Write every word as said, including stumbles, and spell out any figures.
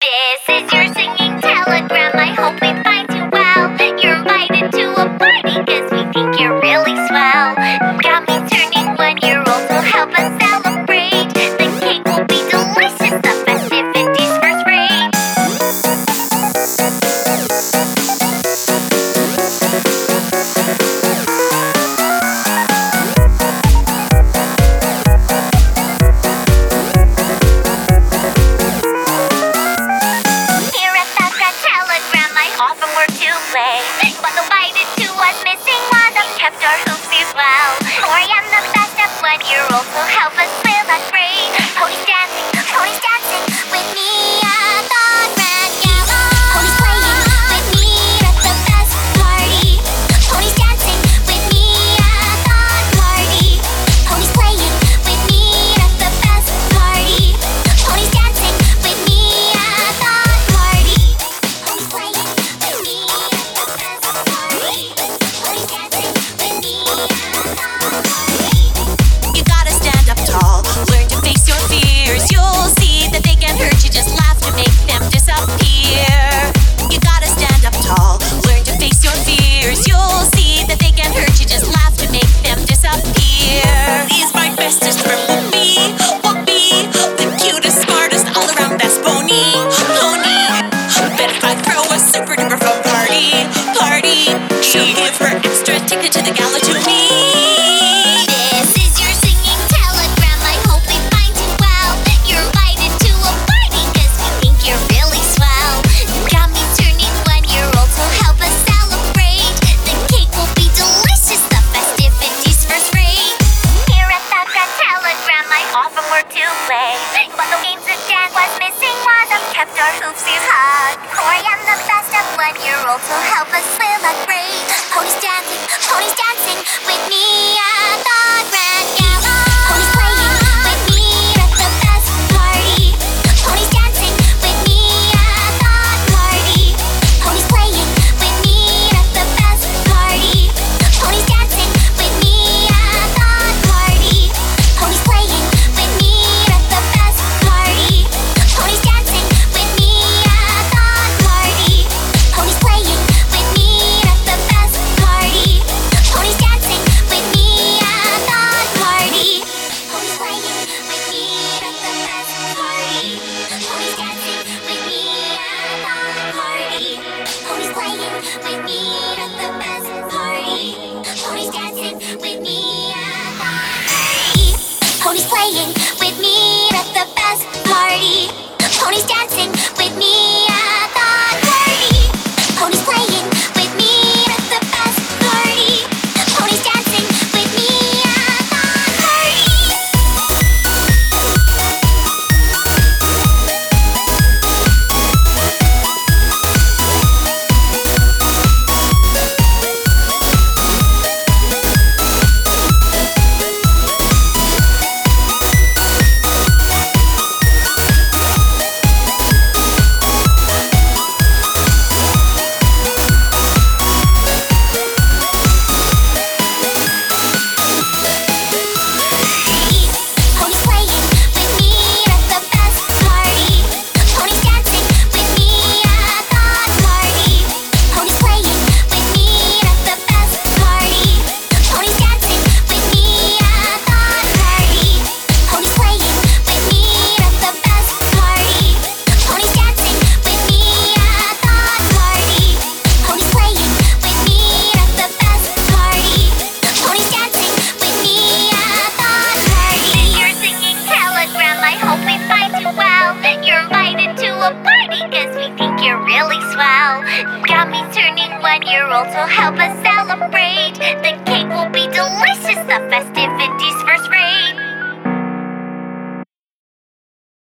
This is your singing telegram. I hope we find you well. You're invited to a party cause we think you're really swell. Got me turning one year old, so help us celebrate. The cake will be delicious, the festivities first rate. Often we're too late, but invited to what's missing was I've kept our hoops as well. Or I am the best at one year old, so help us celebrate. Ponies dancing, ponies dancing with me at the Grand Gala. Ponies playing with me at the best party. Ponies dancing with me at the party. Ponies playing with me at the best party. Ponies dancing with me at the party. Ponies playing. You gotta stand up tall, learn to face your fears. You'll see that they can hurt you, just laugh to make them disappear. You gotta stand up tall, learn to face your fears. You'll see that they can hurt you, just laugh to make them disappear. He's my bestest friend, Whoopi, Whoopi, the cutest, smartest, all around best pony, pony. Bet if I throw a super duper fun party, party, she'll give her extra ticket to the gala to me. Often we're too late, but the games of dance was missing was I've kept our hoopsies hug. For I am the best at one year old, so help us celebrate. Ponies dancing, ponies dancing with me at the Grand Gala. Ponies playing with me at the best party. Ponies dancing with me at the party. Ponies playing with me at the best party. Ponies dancing with me at the party. Ponies playing. With me at the best party. Ponies dancing with me at the party. Ponies playing with me at the best party. Ponies dancing with me at the party. Ponies playing with me at the best party. Ponies dancing with me at the party. You're invited to a party cause we think you're really swell. Got me turning one year old, so help us celebrate. The